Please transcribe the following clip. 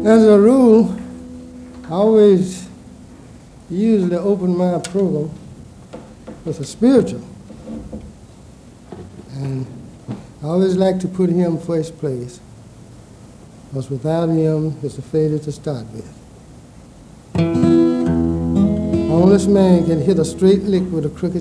As a rule, I always usually open my program with a spiritual. And I always like to put him first place, because without him, it's a failure to start with. Only man can hit a straight lick with a crooked